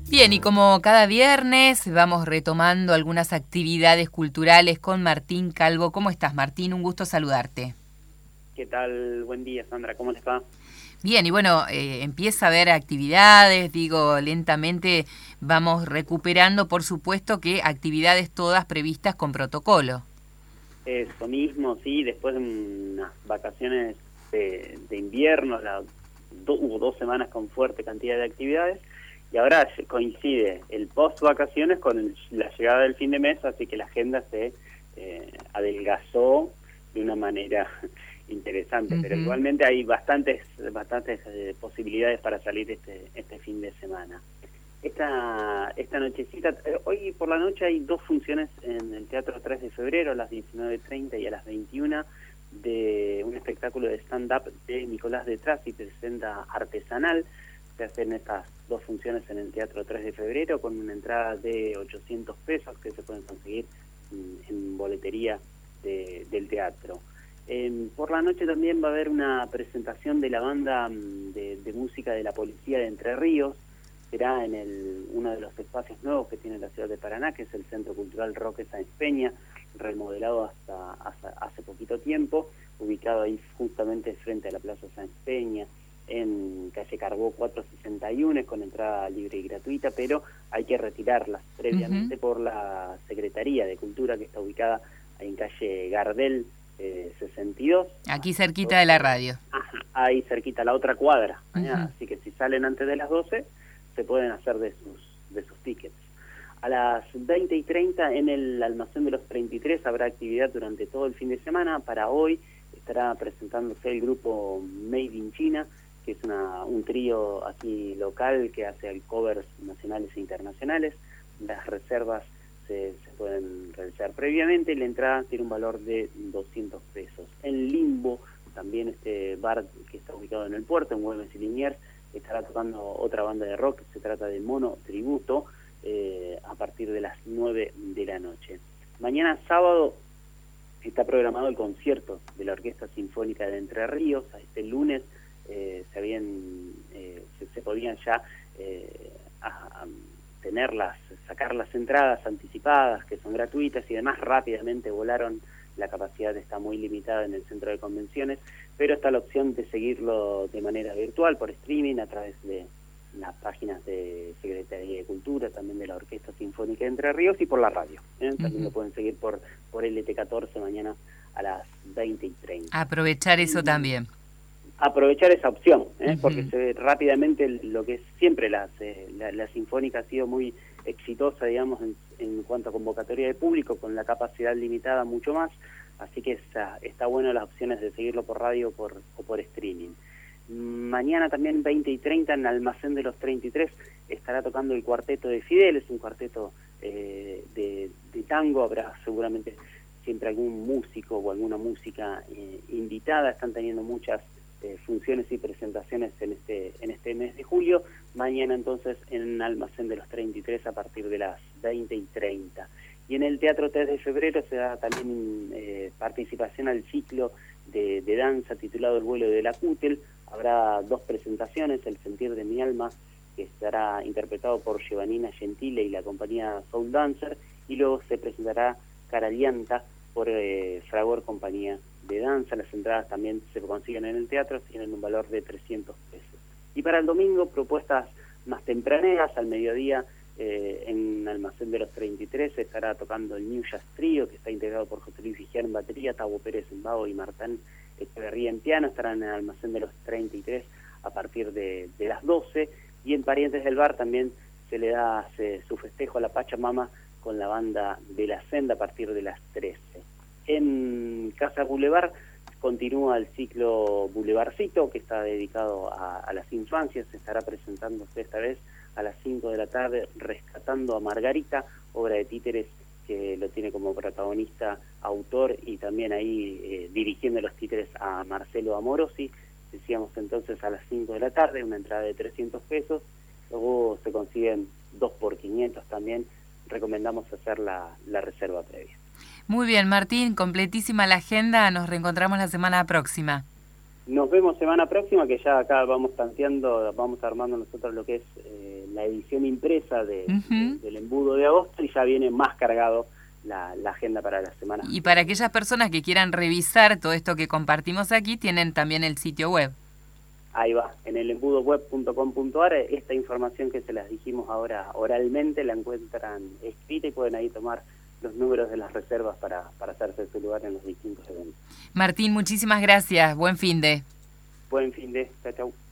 Bien, y como cada viernes vamos retomando algunas actividades culturales con Martín Calvo. ¿Cómo estás, Martín? Un gusto saludarte. ¿Qué tal? Buen día, Sandra. ¿Cómo les va? Bien, y bueno, empieza a haber actividades, lentamente vamos recuperando, por supuesto que actividades todas previstas con protocolo. Eso mismo, sí, después de unas vacaciones de invierno, hubo 2 semanas con fuerte cantidad de actividades, y ahora coincide el post-vacaciones con la llegada del fin de mes, así que la agenda se adelgazó de una manera interesante, pero igualmente hay bastantes posibilidades para salir este fin de semana. Esta nochecita, hoy por la noche hay 2 funciones en el Teatro 3 de Febrero, a las 19:30 y a las 21, de un espectáculo de stand-up de Nicolás de Tras y presenta Artesanal. Se hacen estas 2 funciones en el Teatro 3 de Febrero con una entrada de 800 pesos que se pueden conseguir en boletería del teatro. Por la noche también va a haber una presentación de la banda de música de la Policía de Entre Ríos. Será en uno de los espacios nuevos que tiene la ciudad de Paraná, que es el Centro Cultural Roque Sáenz Peña, remodelado hasta hace poquito tiempo, ubicado ahí justamente frente a la Plaza Sáenz Peña, en calle Carbó 461, con entrada libre y gratuita, pero hay que retirarlas previamente por la Secretaría de Cultura, que está ubicada en calle Gardel 62. Aquí cerquita de la radio. Ajá, ahí cerquita, la otra cuadra. Así que si salen antes de las 12, se pueden hacer de sus tickets. A las 20:30 en el Almacén de los 33 habrá actividad durante todo el fin de semana. Para hoy estará presentándose el grupo Made in China, que es un trío aquí local que hace covers nacionales e internacionales. Las reservas se pueden realizar previamente y la entrada tiene un valor de 200 pesos. En Limbo, también este bar que está ubicado en el puerto, en Güemes y Liniers, estará tocando otra banda de rock. Se trata de Mono Tributo, a partir de las 9 de la noche. Mañana sábado está programado el concierto de la Orquesta Sinfónica de Entre Ríos. Este lunes se podían ya sacar las entradas anticipadas, que son gratuitas y demás. Rápidamente volaron, la capacidad está muy limitada en el centro de convenciones, pero está la opción de seguirlo de manera virtual, por streaming, a través de las páginas de Secretaría de Cultura, también de la Orquesta Sinfónica de Entre Ríos, y por la radio. También lo pueden seguir por LT14 mañana a las 20:30. Aprovechar eso también. Aprovechar esa opción, porque se ve rápidamente lo que es siempre la Sinfónica ha sido muy exitosa, digamos, en cuanto a convocatoria de público, con la capacidad limitada mucho más, así que está bueno las opciones de seguirlo por radio o por streaming. Mañana también 20:30 en Almacén de los 33 estará tocando el cuarteto de Fidel, es un cuarteto de tango. Habrá seguramente siempre algún músico o alguna música invitada. Están teniendo muchas funciones y presentaciones en este mes de julio. Mañana entonces en Almacén de los 33 a partir de las 20:30. Y en el Teatro 3 de Febrero se da también participación al ciclo de danza titulado El vuelo de la Cútel. Habrá 2 presentaciones: El sentir de mi alma, que estará interpretado por Giovannina Gentile y la compañía Soul Dancer, y luego se presentará Caralianta por Fragor Compañía de Danza. Las entradas también se consiguen en el teatro, tienen un valor de 300 pesos. Y para el domingo, propuestas más tempraneras. Al mediodía, en Almacén de los 33 se estará tocando el New Jazz Trio, que está integrado por José Luis Vigier en batería, Tavo Pérez en bajo y Martán Echeverría en piano. Estarán en el Almacén de los 33 a partir de las 12. Y en Parientes del Bar también se le da su festejo a la Pachamama con la banda de La Senda a partir de las 13. En Casa Boulevard continúa el ciclo Boulevardcito, que está dedicado a las infancias. Se estará presentándose esta vez a las 5 de la tarde, Rescatando a Margarita, obra de títeres que lo tiene como protagonista, autor, y también ahí dirigiendo los títeres a Marcelo Amorosi. Decíamos entonces a las 5 de la tarde, una entrada de 300 pesos. Luego se consiguen 2 por 500 también. Recomendamos hacer la reserva previa. Muy bien, Martín, completísima la agenda. Nos reencontramos la semana próxima. Nos vemos semana próxima, que ya acá vamos tanteando, vamos armando nosotros lo que es la edición impresa del embudo de agosto, y ya viene más cargado la agenda para la semana. Y para aquellas personas que quieran revisar todo esto que compartimos aquí, tienen también el sitio web. Ahí va, en el embudoweb.com.ar, esta información que se las dijimos ahora oralmente la encuentran escrita y pueden ahí tomar los números de las reservas para hacerse su lugar en los distintos eventos. Martín, muchísimas gracias. Buen fin de. Buen fin de. Chau, chau.